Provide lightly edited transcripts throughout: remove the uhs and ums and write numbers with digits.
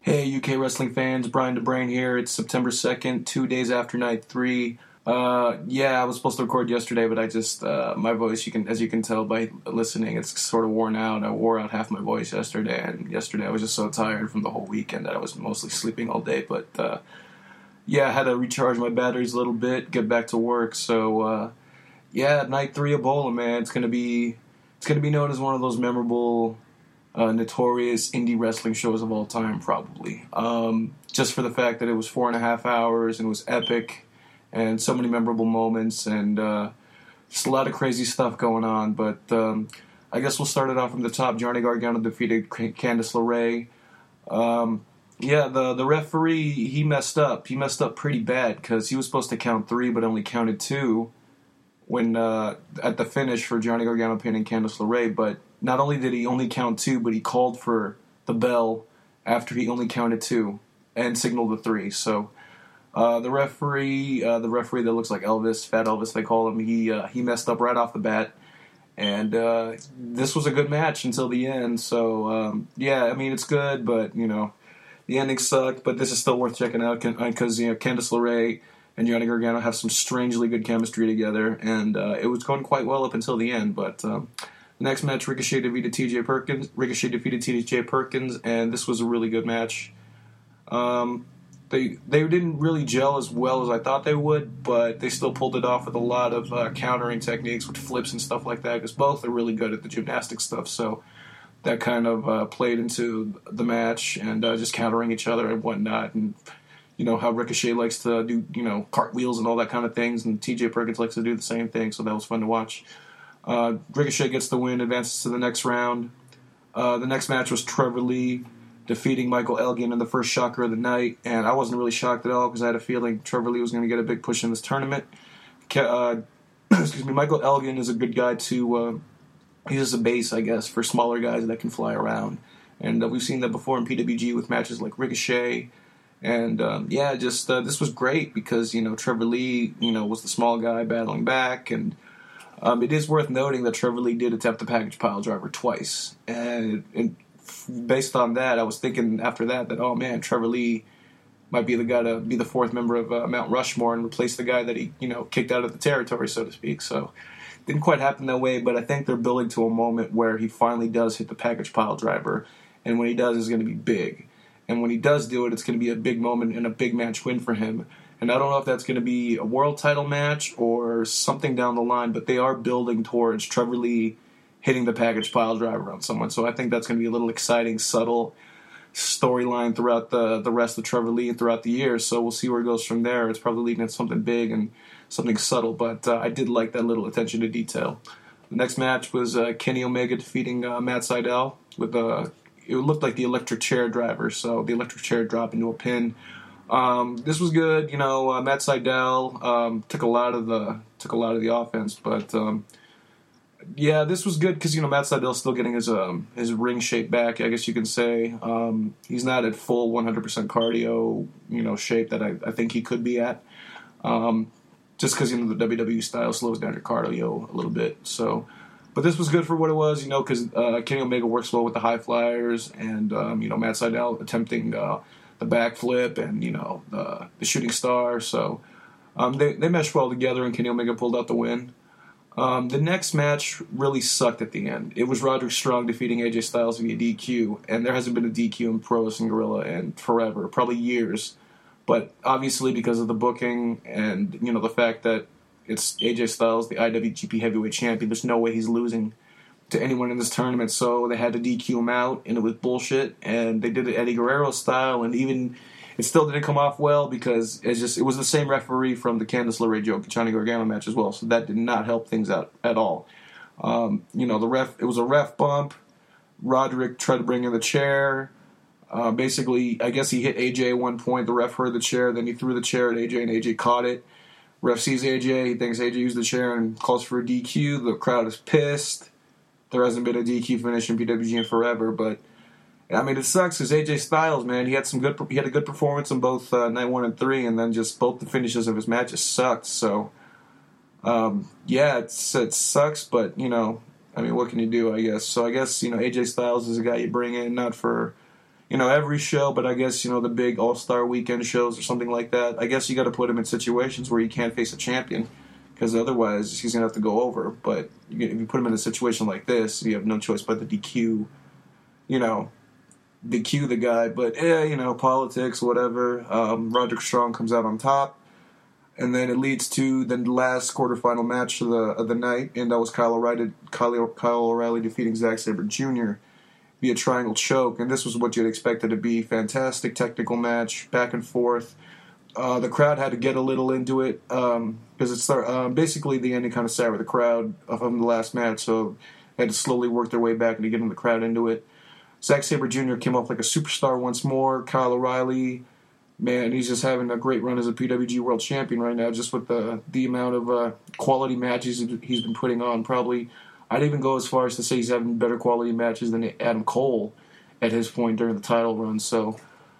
Hey, UK wrestling fans, Brian DeBrain here. It's September 2nd, 2 days after night 3. I was supposed to record yesterday, but I just, my voice, as you can tell by listening, it's sort of worn out. I wore out half my voice yesterday, and yesterday I was just so tired from the whole weekend that I was mostly sleeping all day, but, I had to recharge my batteries a little bit, get back to work, so, night 3 Ebola, man, it's gonna be known as one of those memorable, notorious indie wrestling shows of all time, probably. Just for the fact that it was 4.5 hours and it was epic, and so many memorable moments, and just a lot of crazy stuff going on. But I guess we'll start it off from the top. Johnny Gargano defeated Candice LeRae. The referee, he messed up. He messed up pretty bad because he was supposed to count 3, but only counted 2 when at the finish for Johnny Gargano pinning Candice LeRae. But not only did he only count 2, but he called for the bell after he only counted 2 and signaled the 3. So the referee that looks like Elvis, Fat Elvis they call him, he messed up right off the bat. And this was a good match until the end. So it's good, but the ending sucked. But this is still worth checking out because Candice LeRae and Johnny Gargano have some strangely good chemistry together, and it was going quite well up until the end. But the next match, Ricochet defeated T.J. Perkins, and this was a really good match. They didn't really gel as well as I thought they would, but they still pulled it off with a lot of countering techniques with flips and stuff like that, because both are really good at the gymnastic stuff, so that kind of played into the match, and just countering each other and whatnot, and how Ricochet likes to do, cartwheels and all that kind of things, and T.J. Perkins likes to do the same thing, so that was fun to watch. Ricochet gets the win, advances to the next round. The next match was Trevor Lee defeating Michael Elgin in the first shocker of the night, and I wasn't really shocked at all because I had a feeling Trevor Lee was going to get a big push in this tournament. Michael Elgin is a good guy to use as a base, I guess, for smaller guys that can fly around, and we've seen that before in PWG with matches like Ricochet. And, this was great because, Trevor Lee, was the small guy battling back. And it is worth noting that Trevor Lee did attempt the package pile driver twice. And based on that, I was thinking after that, oh, man, Trevor Lee might be the guy to be the fourth member of Mount Rushmore and replace the guy that he, kicked out of the territory, so to speak. So it didn't quite happen that way, but I think they're building to a moment where he finally does hit the package pile driver. And when he does, it's going to be big. And when he does do it, it's going to be a big moment and a big match win for him. And I don't know if that's going to be a world title match or something down the line, but they are building towards Trevor Lee hitting the package pile driver on someone. So I think that's going to be a little exciting, subtle storyline throughout the rest of Trevor Lee and throughout the year. So we'll see where it goes from there. It's probably leading to something big and something subtle, but I did like that little attention to detail. The next match was Kenny Omega defeating Matt Sydal with it looked like the electric chair driver, so the electric chair drop into a pin. This was good, Matt Sydal took a lot of the offense, but this was good because Matt Sydal's still getting his ring shape back, I guess you can say. He's not at full 100% cardio shape that I think he could be at, just because the WWE style slows down your cardio a little bit, so. But this was good for what it was, because Kenny Omega works well with the high flyers, and Matt Sydal attempting the backflip and the shooting star. So they meshed well together, and Kenny Omega pulled out the win. The next match really sucked at the end. It was Roderick Strong defeating AJ Styles via DQ, and there hasn't been a DQ in Pro Wrestling Guerrilla in forever, probably years. But obviously because of the booking and the fact that it's AJ Styles, the IWGP Heavyweight Champion. There's no way he's losing to anyone in this tournament, so they had to DQ him out, and it was bullshit. And they did it Eddie Guerrero style, and even it still didn't come off well because it was the same referee from the Candice LeRae Johnny Gargano match as well, so that did not help things out at all. It was a ref bump. Roderick tried to bring in the chair. Basically, I guess he hit AJ at one point. The ref heard the chair, then he threw the chair at AJ, and AJ caught it. Ref sees AJ, he thinks AJ used the chair and calls for a DQ. The crowd is pissed. There hasn't been a DQ finish in PWG in forever, but it sucks because AJ Styles, man, he had a good performance on both night 1 and 3, and then just both the finishes of his matches sucked. So, it sucks, but what can you do? I guess. So I guess AJ Styles is a guy you bring in not for every show, but I guess, the big All-Star weekend shows or something like that, I guess you got to put him in situations where he can't face a champion, because otherwise he's going to have to go over. But if you put him in a situation like this, you have no choice but to DQ the guy. But, politics, whatever. Roderick Strong comes out on top. And then it leads to the last quarterfinal match of the night, and that was Kyle O'Reilly defeating Zack Sabre Jr. via triangle choke, and this was what you'd expect it to be. Fantastic technical match, back and forth. The crowd had to get a little into it because basically the ending kind of sat with the crowd from the last match, so they had to slowly work their way back into getting the crowd into it. Zack Sabre Jr. came off like a superstar once more. Kyle O'Reilly, man, he's just having a great run as a PWG World Champion right now, just with the amount of quality matches he's been putting on. Probably, I'd even go as far as to say he's having better quality matches than Adam Cole at his point during the title run. So,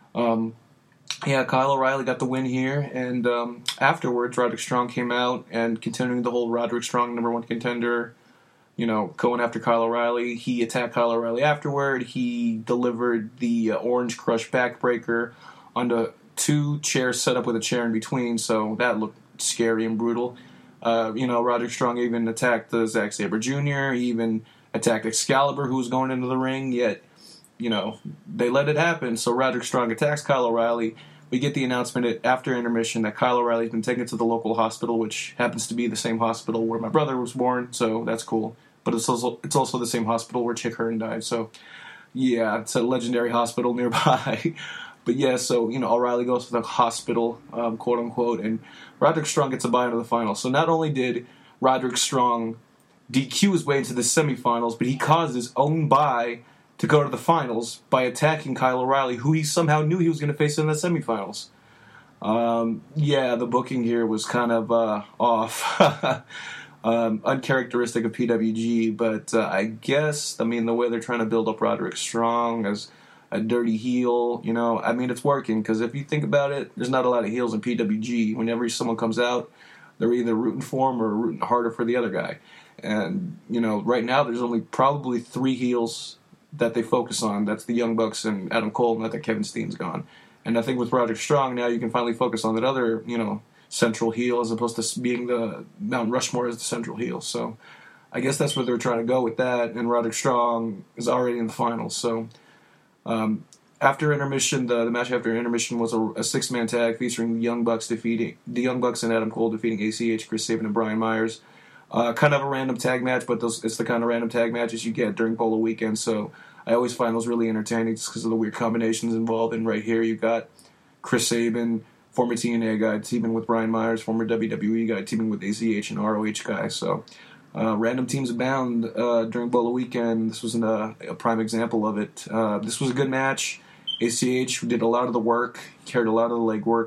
Kyle O'Reilly got the win here, and afterwards, Roderick Strong came out and continuing the whole Roderick Strong #1 contender, going after Kyle O'Reilly. He attacked Kyle O'Reilly afterward. He delivered the Orange Crush backbreaker onto 2 chairs set up with a chair in between, so that looked scary and brutal. Roderick Strong even attacked Zack Sabre Jr. He even attacked Excalibur, who was going into the ring, yet, they let it happen. So Roderick Strong attacks Kyle O'Reilly. We get the announcement after intermission that Kyle O'Reilly's been taken to the local hospital, which happens to be the same hospital where my brother was born, so that's cool. But it's also the same hospital where Chick Hearn died, so yeah, it's a legendary hospital nearby. But yeah, so, O'Reilly goes to the hospital, quote unquote, and Roderick Strong gets a bye into the finals. So not only did Roderick Strong DQ his way into the semifinals, but he caused his own bye to go to the finals by attacking Kyle O'Reilly, who he somehow knew he was going to face in the semifinals. The booking here was kind of off. Uncharacteristic of PWG, but I guess, the way they're trying to build up Roderick Strong as a dirty heel, it's working, because if you think about it, there's not a lot of heels in PWG. Whenever someone comes out, they're either rooting for him or rooting harder for the other guy. And, right now there's only probably 3 heels that they focus on. That's the Young Bucks and Adam Cole, and that Kevin Steen's gone. And I think with Roderick Strong now you can finally focus on that other, central heel, as opposed to being the Mount Rushmore as the central heel. So I guess that's where they're trying to go with that, and Roderick Strong is already in the finals. So after intermission, the match after intermission was a 6-man tag featuring the Young Bucks and Adam Cole defeating ACH, Chris Sabin, and Brian Myers. Kind of a random tag match, but it's the kind of random tag matches you get during Bolo weekend, so I always find those really entertaining just because of the weird combinations involved. And right here you've got Chris Sabin, former TNA guy, teaming with Brian Myers, former WWE guy, teaming with ACH and ROH guy. So random teams abound during Bolo weekend. This was a prime example of it. This was a good match. ACH did a lot of the work, carried a lot of the legwork.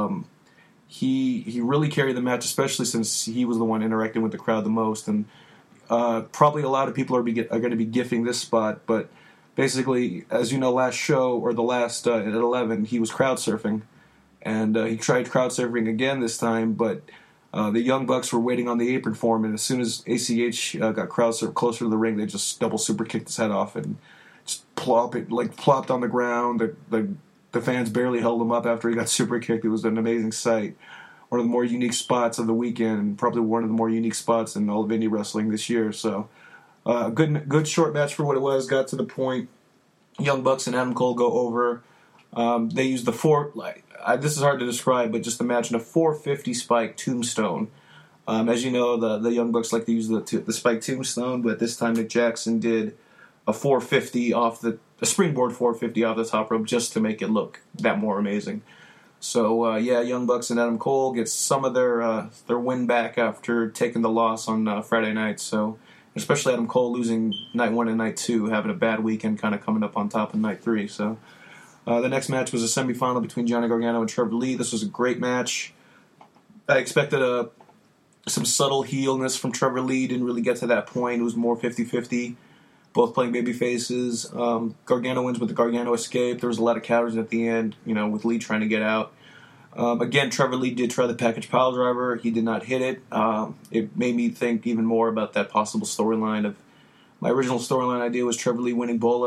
He really carried the match, especially since he was the one interacting with the crowd the most. And probably a lot of people are going to be gifting this spot. But basically, as you know, last show, or the last at 11, he was crowd surfing. And he tried crowd surfing again this time, but the Young Bucks were waiting on the apron for him. And as soon as ACH got crowd surfed closer to the ring, they just double super kicked his head off and just plopped on the ground. The fans barely held him up after he got super kicked. It was an amazing sight. One of the more unique spots of the weekend, and probably one of the more unique spots in all of indie wrestling this year. So, good short match for what it was. Got to the point. Young Bucks and Adam Cole go over. They use the this is hard to describe, but just imagine a 450 spike tombstone. As you know, the Young Bucks like to use the spike tombstone, but this time Nick Jackson did a 450 a springboard 450 off the top rope just to make it look that more amazing. So Young Bucks and Adam Cole get some of their win back after taking the loss on Friday night. So especially Adam Cole losing night 1 and night 2, having a bad weekend, kind of coming up on top of night 3. So the next match was a semifinal between Johnny Gargano and Trevor Lee. This was a great match. I expected some subtle heelness from Trevor Lee. Didn't really get to that point. It was more 50-50. Both playing baby faces. Gargano wins with the Gargano escape. There was a lot of counters at the end, with Lee trying to get out. Again, Trevor Lee did try the package pile driver. He did not hit it. It made me think even more about that possible storyline of... My original storyline idea was Trevor Lee winning Bola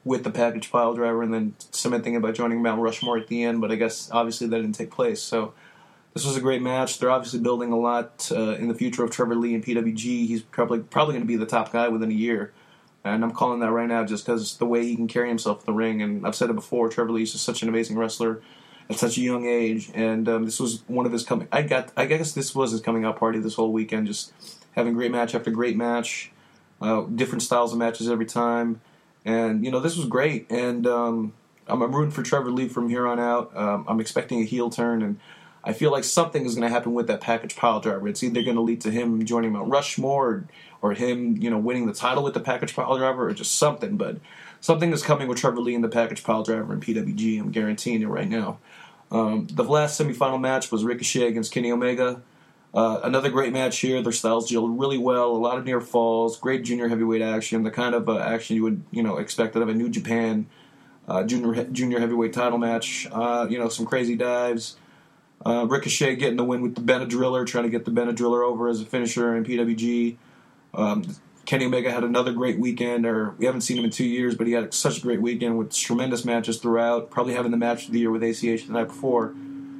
with the package pile driver and then cementing it by joining Mount Rushmore at the end, but I guess obviously that didn't take place. So this was a great match. They're obviously building a lot in the future of Trevor Lee and PWG. He's probably going to be the top guy within a year. And I'm calling that right now just because the way he can carry himself in the ring. And I've said it before, Trevor Lee is just such an amazing wrestler at such a young age. And this was one of his coming. I guess this was his coming out party this whole weekend. Just having great match after great match, different styles of matches every time. And this was great. And I'm rooting for Trevor Lee from here on out. I'm expecting a heel turn, and I feel like something is going to happen with that package pile driver. It's either going to lead to him joining Mount Rushmore or him, winning the title with the package pile driver or just something. But something is coming with Trevor Lee and the package pile driver in PWG. I'm guaranteeing it right now. The last semifinal match was Ricochet against Kenny Omega. Another great match here. Their styles gelled really well. A lot of near falls. Great junior heavyweight action. The kind of action you would expect out of a New Japan junior heavyweight title match. Some crazy dives. Ricochet getting the win with the Benadriller, trying to get the Benadriller over as a finisher in PWG. Kenny Omega had another great weekend, or we haven't seen him in 2 years, but he had such a great weekend with tremendous matches throughout, probably having the match of the year with ACH the night before.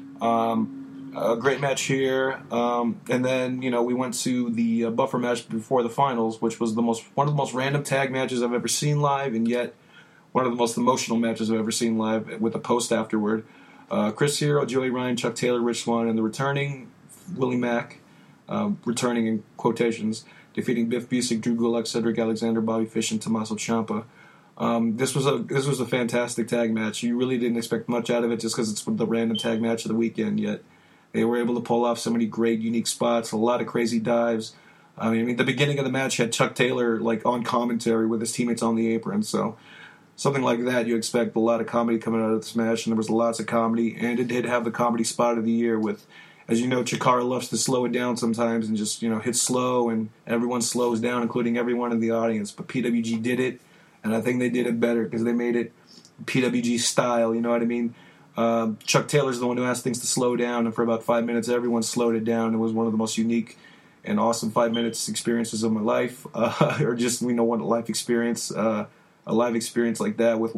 A great match here. And then, we went to the buffer match before the finals, which was one of the most random tag matches I've ever seen live, and yet one of the most emotional matches I've ever seen live with a post afterward. Chris Hero, Joey Ryan, Chuck Taylor, Rich Swann, and the returning Willie Mack, returning in quotations, defeating Biff Busick, Drew Gulak, Cedric Alexander, Bobby Fish, and Tommaso Ciampa. This was a fantastic tag match. You really didn't expect much out of it just because it's the random tag match of the weekend, yet they were able to pull off so many great, unique spots, a lot of crazy dives. I mean, the beginning of the match had Chuck Taylor on commentary with his teammates on the apron, so something like that, you expect a lot of comedy coming out of this match, and there was lots of comedy, and it did have the comedy spot of the year with, as you know, Chikara loves to slow it down sometimes and just, hit slow, and everyone slows down, including everyone in the audience, but PWG did it, and I think they did it better because they made it PWG style, you know what I mean? Chuck Taylor's the one who asked things to slow down, and for about 5 minutes, everyone slowed it down. It was one of the most unique and awesome 5 minutes experiences of my life, or just, one life experience, a live experience like that with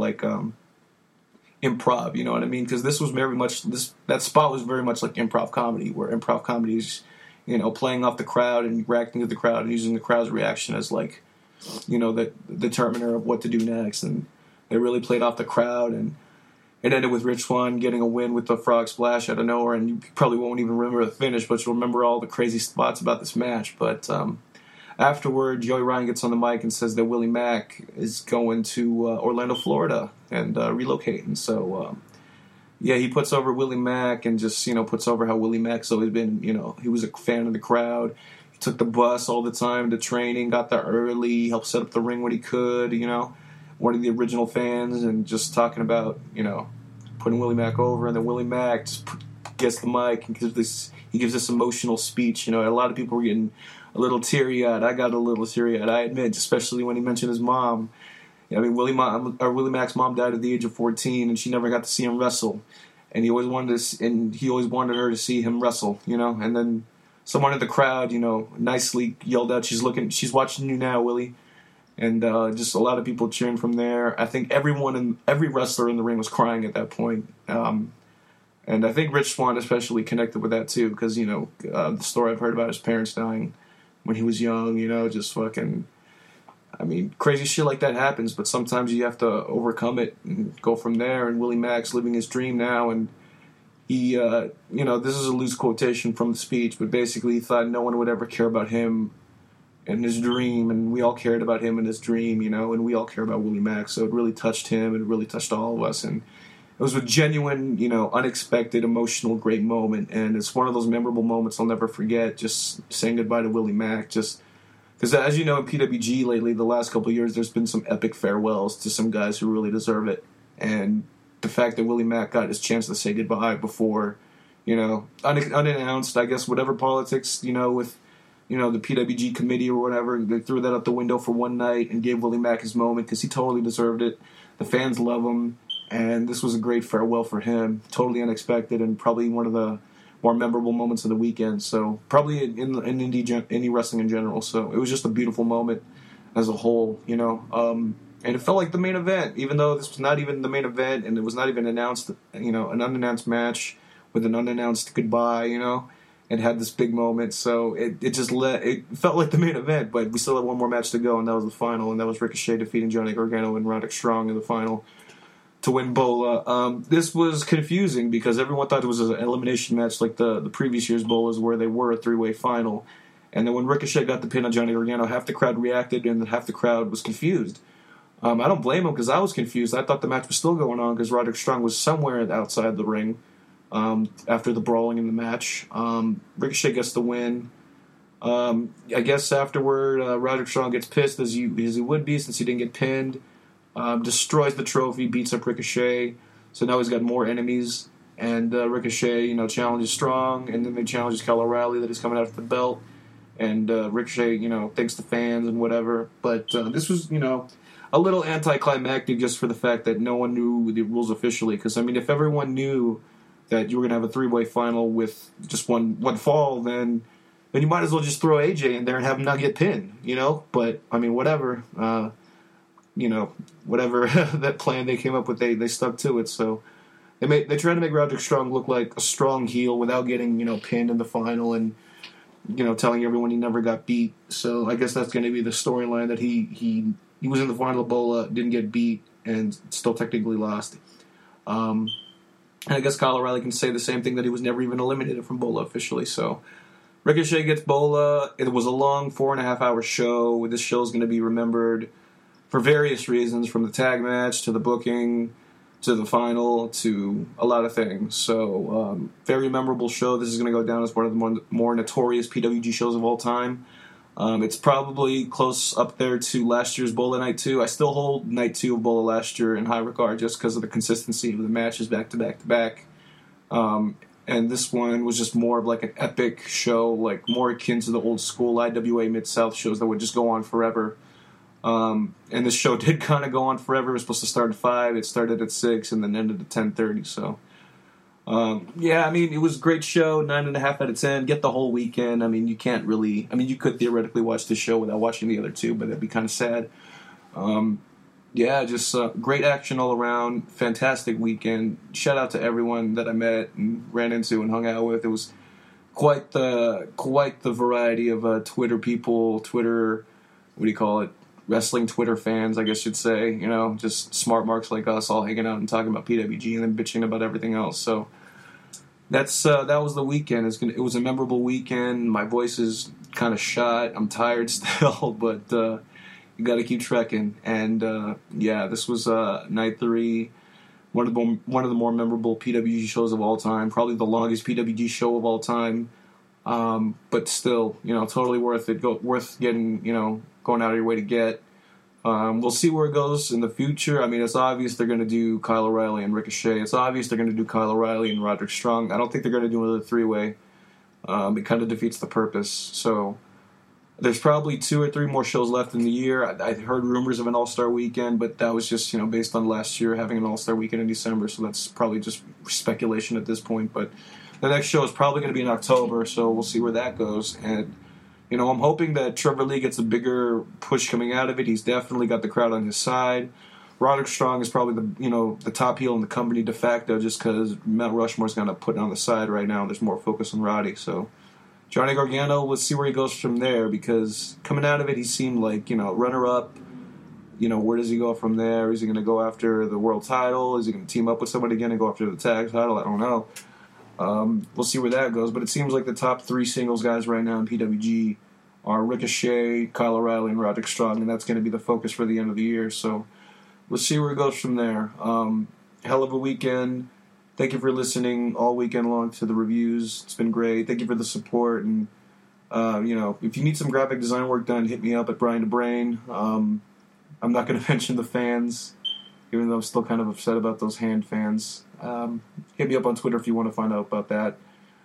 improv, you know what I mean? Because this was very much that spot was very much like improv comedy, where improv comedy is, playing off the crowd and reacting to the crowd and using the crowd's reaction as the determiner of what to do next. And they really played off the crowd, and it ended with Rich Swann getting a win with the frog splash out of nowhere. And you probably won't even remember the finish, but you'll remember all the crazy spots about this match. But afterward, Joey Ryan gets on the mic and says that Willie Mack is going to Orlando, Florida, and relocating. So, he puts over Willie Mack and just, puts over how Willie Mack's always been, he was a fan of the crowd. He took the bus all the time to training, got there early, helped set up the ring when he could, one of the original fans, and just talking about, putting Willie Mack over. And then Willie Mack just gets the mic and he gives this emotional speech. A lot of people were getting a little teary-eyed. I got a little teary-eyed, I admit, especially when he mentioned his mom. I mean, Willie Mack's mom died at the age of 14, and she never got to see him wrestle. And he always wanted her to see him wrestle, And then someone in the crowd, nicely yelled out, "She's watching you now, Willie." And just a lot of people cheering from there. I think every wrestler in the ring was crying at that point. And I think Rich Swann especially connected with that too, because the story I've heard about his parents dying when he was young, just fucking, I mean, crazy shit like that happens, but sometimes you have to overcome it and go from there. And Willie Mack's living his dream now, and he, this is a loose quotation from the speech, but basically he thought no one would ever care about him and his dream, and we all cared about him and his dream, and we all care about Willie Mack, so it really touched him, and it really touched all of us, and it was a genuine, unexpected, emotional, great moment, and it's one of those memorable moments I'll never forget, just saying goodbye to Willie Mack, just because, as you know, in PWG lately, the last couple of years, there's been some epic farewells to some guys who really deserve it, and the fact that Willie Mack got his chance to say goodbye before, unannounced, I guess, whatever politics, with, the PWG committee or whatever, they threw that out the window for one night and gave Willie Mack his moment because he totally deserved it. The fans love him. And this was a great farewell for him, totally unexpected, and probably one of the more memorable moments of the weekend. So probably in indie wrestling in general. So it was just a beautiful moment as a whole. And it felt like the main event, even though this was not even the main event, and it was not even announced, an unannounced match with an unannounced goodbye, It had this big moment, so it felt like the main event, but we still had one more match to go, and that was the final, and that was Ricochet defeating Johnny Gargano and Roderick Strong in the final to win Bola. This was confusing because everyone thought it was an elimination match like the previous year's Bolas, where they were a three-way final. And then when Ricochet got the pin on Johnny Gargano, half the crowd reacted, and then half the crowd was confused. I don't blame him because I was confused. I thought the match was still going on because Roderick Strong was somewhere outside the ring after the brawling in the match. Ricochet gets the win. I guess afterward, Roderick Strong gets pissed as he would be since he didn't get pinned. Destroys the trophy, beats up Ricochet. So now he's got more enemies. And Ricochet, challenges Strong, and then they challenges Kyle O'Reilly that he's coming after the belt. And Ricochet, thanks the fans and whatever. But this was, a little anticlimactic just for the fact that no one knew the rules officially. Because, if everyone knew that you were going to have a three-way final with just one fall, then you might as well just throw AJ in there and have him not get pinned, But, whatever. Whatever that plan they came up with, they stuck to it. So they tried to make Roderick Strong look like a strong heel without getting, pinned in the final and, telling everyone he never got beat. So I guess that's going to be the storyline, that he was in the final Bola, didn't get beat, and still technically lost. And I guess Kyle O'Reilly can say the same thing, that he was never even eliminated from Bola officially. So Ricochet gets Bola. It was a long 4.5-hour show. This show is going to be remembered for various reasons, from the tag match to the booking to the final to a lot of things. So very memorable show. This is going to go down as one of the more notorious PWG shows of all time. It's probably close up there to last year's Bola Night 2. I still hold Night 2 of Bola last year in high regard just because of the consistency of the matches back to back to back. And this one was just more of like an epic show, like more akin to the old school IWA Mid-South shows that would just go on forever. And this show did kind of go on forever. It was supposed to start at 5. It started at 6 and then ended at 10:30. So, it was a great show. 9.5 out of 10. Get the whole weekend. You can't really. You could theoretically watch this show without watching the other two, but that'd be kind of sad. Just great action all around. Fantastic weekend. Shout out to everyone that I met and ran into and hung out with. It was quite the variety of Twitter people. Twitter, what do you call it? Wrestling Twitter fans, I guess you'd say, just smart marks like us all hanging out and talking about PWG and then bitching about everything else. So that was the weekend. It was a memorable weekend. My voice is kind of shot. I'm tired still, but you got to keep trekking. And this was night 3, one of the more memorable PWG shows of all time. Probably the longest PWG show of all time. But still, totally worth it. Worth getting, going out of your way to get. We'll see where it goes in the future. It's obvious they're going to do Kyle O'Reilly and Ricochet. It's obvious they're going to do Kyle O'Reilly and Roderick Strong. I don't think they're going to do another 3-way. It kind of defeats the purpose. So there's probably 2 or 3 more shows left in the year. I heard rumors of an All-Star Weekend, but that was just, based on last year having an All-Star Weekend in December. So that's probably just speculation at this point. But the next show is probably going to be in October, so we'll see where that goes. And I'm hoping that Trevor Lee gets a bigger push coming out of it. He's definitely got the crowd on his side. Roderick Strong is probably the top heel in the company de facto, just because Mount Rushmore's kind of putting on the side right now. There's more focus on Roddy. So Johnny Gargano, let's see where he goes from there, because coming out of it, he seemed like runner-up. Where does he go from there? Is he going to go after the world title? Is he going to team up with somebody again and go after the tag title? I don't know. We'll see where that goes, but it seems like the top 3 singles guys right now in PWG are Ricochet, Kyle O'Reilly, and Roderick Strong, and that's going to be the focus for the end of the year. So we'll see where it goes from there. Hell of a weekend. Thank you for listening all weekend long to the reviews. It's been great. Thank you for the support. And if you need some graphic design work done, hit me up at Brian DeBrain. I'm not going to mention the fans, even though I'm still kind of upset about those hand fans. Hit me up on Twitter if you want to find out about that.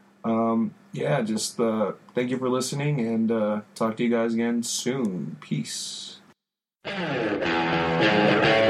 Thank you for listening, and talk to you guys again soon. Peace.